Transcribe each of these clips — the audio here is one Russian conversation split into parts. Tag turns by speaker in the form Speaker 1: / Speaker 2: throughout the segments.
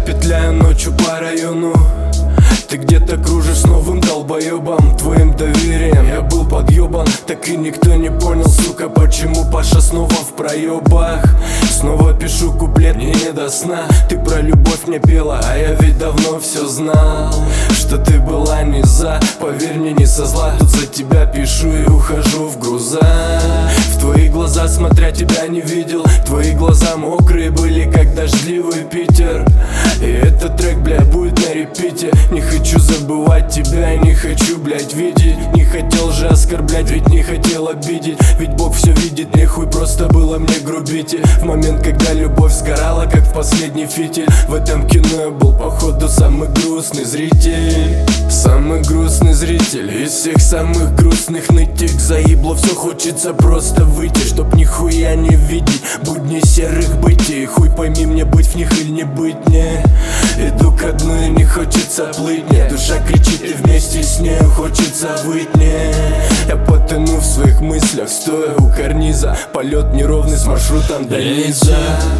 Speaker 1: петляю ночью по району. Ты где-то кружишь с новым долбоебом, твоим доверием я был подъебан. Так и никто не понял, сука, почему Паша снова в проебах. Снова пишу куплет, мне не до сна. Ты про любовь мне пела, а я ведь давно все знал, что ты была не за. Поверь мне, не со зла, тут за тебя пишу и ухожу в груза. В твои глаза смотря тебя не видел. Твои глаза мокрые были, как дождливый Питер. И этот трек, бля, будет на репите. Не хочу забывать тебя, не хочу, блядь, видеть. Не хотел же оскорблять, ведь не хотел обидеть. Ведь Бог все видит, нехуй просто было мне грубить. И в момент, когда любовь сгорала, как в последний фитиль, в этом кино я был, походу, самый грустный зритель. Самый грустный зритель из всех самых грустных нытик. Заебло все, хочется просто выйти, чтоб нихуя не видеть будни серых бытий. Хуй пойми мне, быть в них или не быть мне. Иду ко дну и не хочется плыть мне. Душа кричит и вместе с ней хочется выть мне. Я потону в своих мыслях, стоя у карниза. Полет неровный с маршрутом до низа.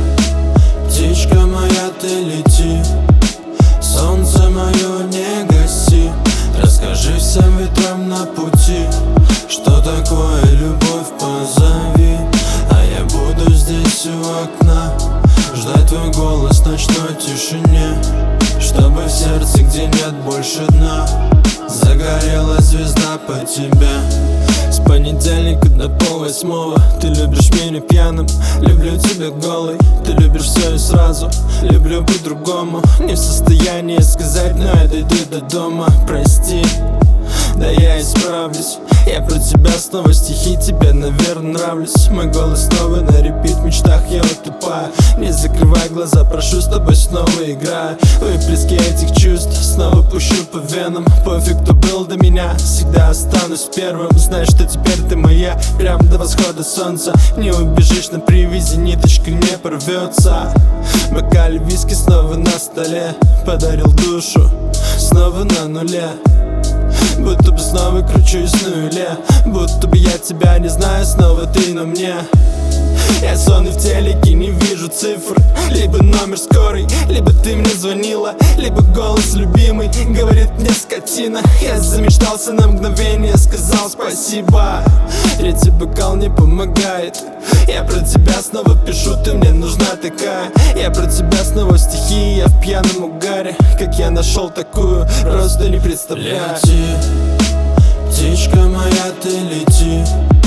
Speaker 2: Птичка моя, ты лети, солнце мое не гаси. Расскажи всем ветрам на пути, что такое любовь, позови. А я буду здесь у окна, ждать твой голос в ночной тишине, чтобы в сердце, где нет больше дна, загорела звезда по тебе. С понедельника до 7:30 ты любишь меня пьяным, люблю тебя голой. Ты любишь все и сразу, люблю по-другому. Не в состоянии сказать, но я дойду до дома. Прости, да я исправлюсь. Я про тебя снова стихи, тебе, наверное, нравлюсь. Мой голос снова на репит, в мечтах я утопаю. Не закрывай глаза, прошу, с тобой снова играю. Выплески этих чувств снова пущу по венам. Пофиг, кто был до меня, всегда останусь первым. Знай, что теперь ты моя, прям до восхода солнца. Не убежишь на привязи, ниточка не порвется. Бокале виски снова на столе, подарил душу снова на нуле. Будто бы снова кручусь на нуле, будто бы я тебя не знаю, снова ты на мне. Я сонный в телеке, не вижу цифр. Либо номер скорый, либо ты мне звонила, либо голос любимый говорит мне скотина. Я замечтался на мгновение, сказал спасибо. Третий бокал не помогает. Я про тебя снова пишу, ты мне нужна такая. Я про тебя снова стихи, я в пьяном угаре. Как я нашел такую, просто не представляю. Лети, птичка моя, ты лети,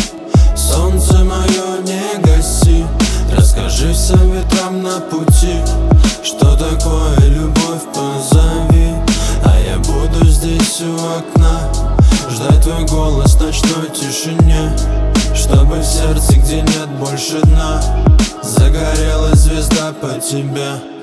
Speaker 2: солнце мое не гаси. Расскажи всем ветрам на пути, что такое любовь, позови. А я буду здесь у окна, ждать твой голос в ночной тишине, чтобы в сердце, где нет больше дна, загорела звезда по тебе.